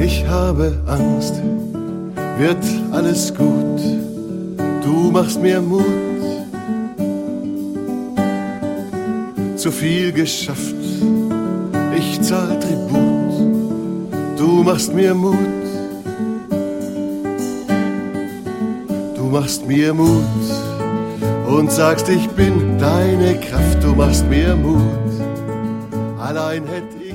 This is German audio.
Ich habe Angst, wird alles gut, du machst mir Mut. Zu viel geschafft, ich zahl Tribut, du machst mir Mut. Du machst mir Mut und sagst, ich bin deine Kraft, du machst mir Mut. Allein hätt